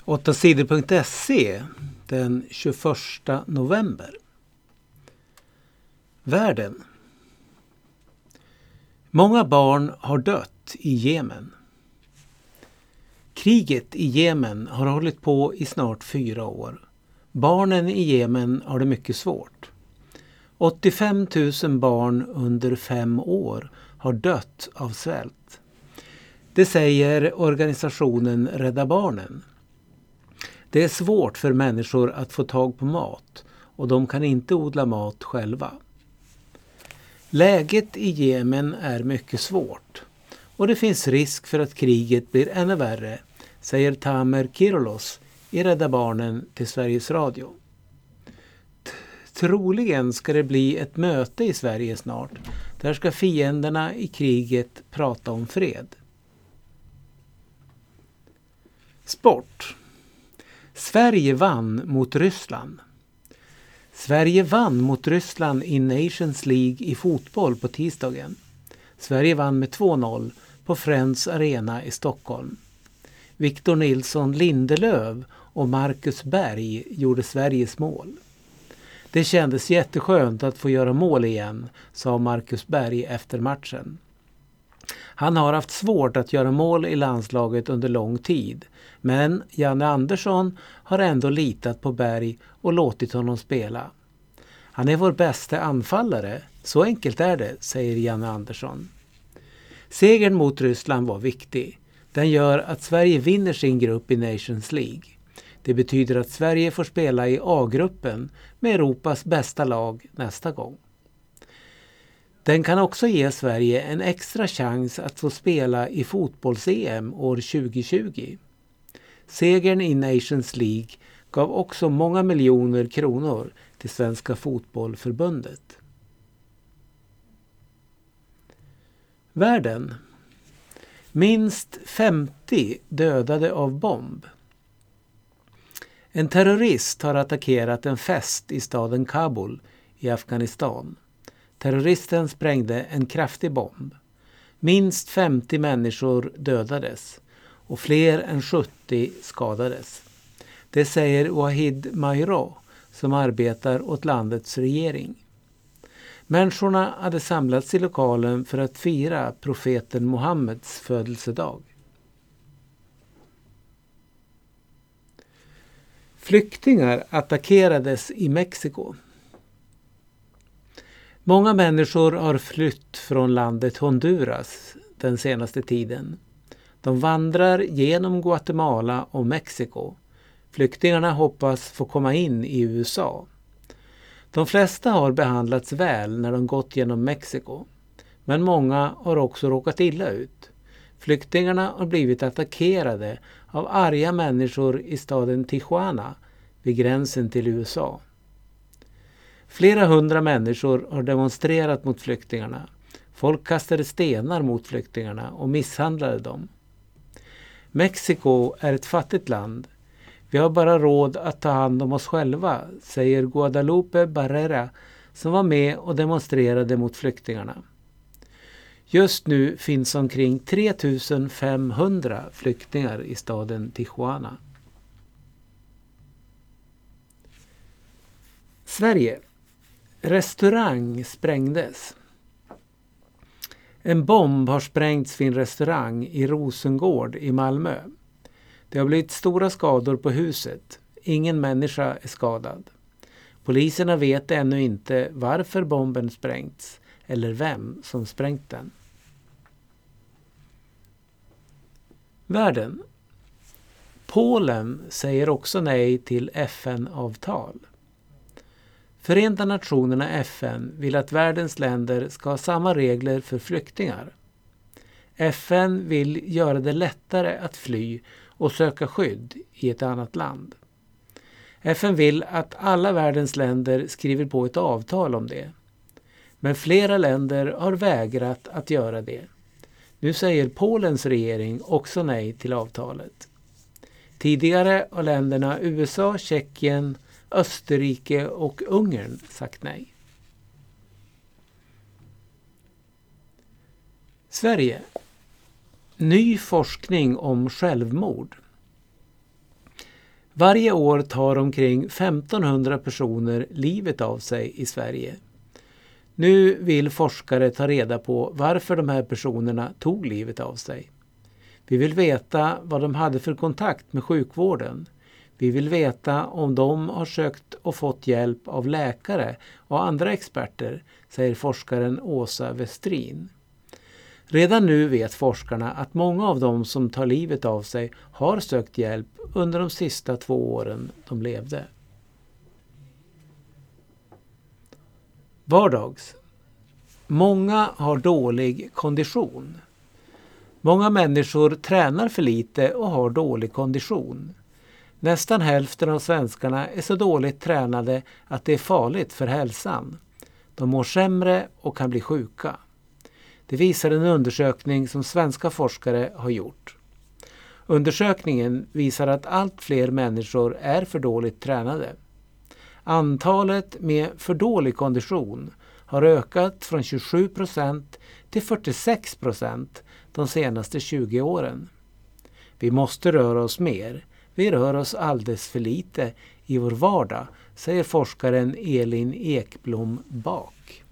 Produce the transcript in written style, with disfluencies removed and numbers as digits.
8sidor.se den 21 november. Världen. Många barn har dött i Jemen. Kriget i Jemen har hållit på i snart 4 år. Barnen i Jemen har det mycket svårt. 85 000 barn under 5 år har dött av svält. Det säger organisationen Rädda Barnen. Det är svårt för människor att få tag på mat och de kan inte odla mat själva. Läget i Jemen är mycket svårt och det finns risk för att kriget blir ännu värre, säger Tamer Kirolos i Rädda Barnen till Sveriges Radio. Troligen ska det bli ett möte i Sverige snart. Där ska fienderna i kriget prata om fred. Sport. Sverige vann mot Ryssland. Sverige vann mot Ryssland i Nations League i fotboll på tisdagen. Sverige vann med 2-0 på Friends Arena i Stockholm. Victor Nilsson Lindelöf och Marcus Berg gjorde Sveriges mål. Det kändes jätteskönt att få göra mål igen, sa Marcus Berg efter matchen. Han har haft svårt att göra mål i landslaget under lång tid, men Janne Andersson har ändå litat på Berg och låtit honom spela. Han är vår bästa anfallare, så enkelt är det, säger Janne Andersson. Segern mot Ryssland var viktig. Den gör att Sverige vinner sin grupp i Nations League. Det betyder att Sverige får spela i A-gruppen med Europas bästa lag nästa gång. Den kan också ge Sverige en extra chans att få spela i fotbolls-EM år 2020. Segern i Nations League gav också många miljoner kronor till Svenska fotbollförbundet. Världen. Minst 50 dödade av bomb. En terrorist har attackerat en fest i staden Kabul i Afghanistan. Terroristen sprängde en kraftig bomb. Minst 50 människor dödades och fler än 70 skadades. Det säger Wahid Mahiro som arbetar åt landets regering. Människorna hade samlats i lokalen för att fira profeten Muhammeds födelsedag. Flyktingar attackerades i Mexiko. Många människor har flytt från landet Honduras den senaste tiden. De vandrar genom Guatemala och Mexiko. Flyktingarna hoppas få komma in i USA. De flesta har behandlats väl när de gått genom Mexiko. Men många har också råkat illa ut. Flyktingarna har blivit attackerade av arga människor i staden Tijuana vid gränsen till USA. Flera 100 människor har demonstrerat mot flyktingarna. Folk kastade stenar mot flyktingarna och misshandlade dem. Mexiko är ett fattigt land. Vi har bara råd att ta hand om oss själva, säger Guadalupe Barrera som var med och demonstrerade mot flyktingarna. Just nu finns omkring 3500 flyktingar i staden Tijuana. Sverige. Restaurang sprängdes. En bomb har sprängts vid en restaurang i Rosengård i Malmö. Det har blivit stora skador på huset. Ingen människa är skadad. Poliserna vet ännu inte varför bomben sprängts eller vem som sprängt den. Världen. Polen säger också nej till FN-avtal. Förenta nationerna FN vill att världens länder ska ha samma regler för flyktingar. FN vill göra det lättare att fly och söka skydd i ett annat land. FN vill att alla världens länder skriver på ett avtal om det. Men flera länder har vägrat att göra det. Nu säger Polens regering också nej till avtalet. Tidigare har länderna USA, Tjeckien, Österrike och Ungern sagt nej. Sverige. Ny forskning om självmord. Varje år tar omkring 1500 personer livet av sig i Sverige. Nu vill forskare ta reda på varför de här personerna tog livet av sig. Vi vill veta vad de hade för kontakt med sjukvården. Vi vill veta om de har sökt och fått hjälp av läkare och andra experter, säger forskaren Åsa Westrin. Redan nu vet forskarna att många av dem som tar livet av sig har sökt hjälp under de sista 2 åren de levde. Vardags. Många har dålig kondition. Många människor tränar för lite och har dålig kondition. Nästan hälften av svenskarna är så dåligt tränade att det är farligt för hälsan. De mår sämre och kan bli sjuka. Det visar en undersökning som svenska forskare har gjort. Undersökningen visar att allt fler människor är för dåligt tränade. Antalet med för dålig kondition har ökat från 27% till 46% de senaste 20 åren. Vi måste röra oss mer. Vi rör oss alldeles för lite i vår vardag, säger forskaren Elin Ekblom Bak.